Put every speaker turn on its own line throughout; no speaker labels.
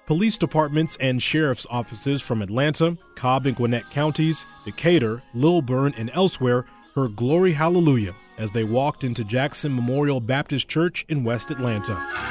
Police departments and sheriff's offices from Atlanta, Cobb and Gwinnett counties, Decatur, Lilburn, and elsewhere heard Glory Hallelujah as they walked into Jackson Memorial Baptist Church in West Atlanta.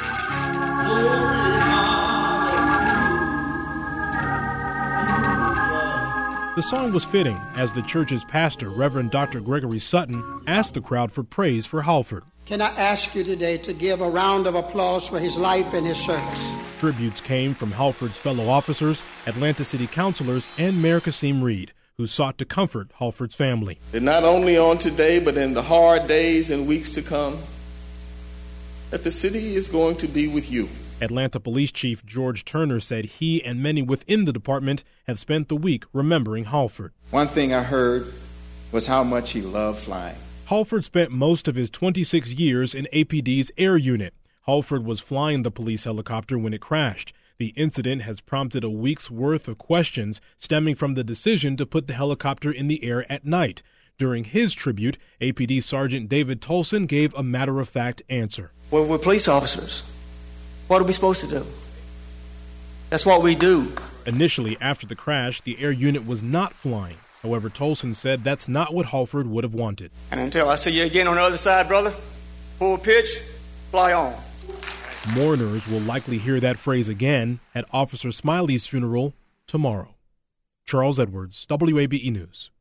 The song was fitting as the church's pastor, Reverend Dr. Gregory Sutton, asked the crowd for praise for Halford.
Can I ask you today to give a round of applause for his life and his service?
Tributes came from Halford's fellow officers, Atlanta City councilors, and Mayor Kasim Reed, who sought to comfort Halford's family.
That not only on today, but in the hard days and weeks to come, that the city is going to be with you.
Atlanta Police Chief George Turner said he and many within the department have spent the week remembering Halford.
One thing I heard was how much he loved flying.
Halford spent most of his 26 years in APD's air unit. Halford was flying the police helicopter when it crashed. The incident has prompted a week's worth of questions stemming from the decision to put the helicopter in the air at night. During his tribute, APD Sergeant David Tolson gave a matter-of-fact answer.
Well, we're police officers. What are we supposed to do? That's what we do.
Initially, after the crash, the air unit was not flying. However, Tolson said that's not what Halford would have wanted.
And until I see you again on the other side, brother, full pitch, fly on.
Mourners will likely hear that phrase again at Officer Smiley's funeral tomorrow. Charles Edwards, WABE News.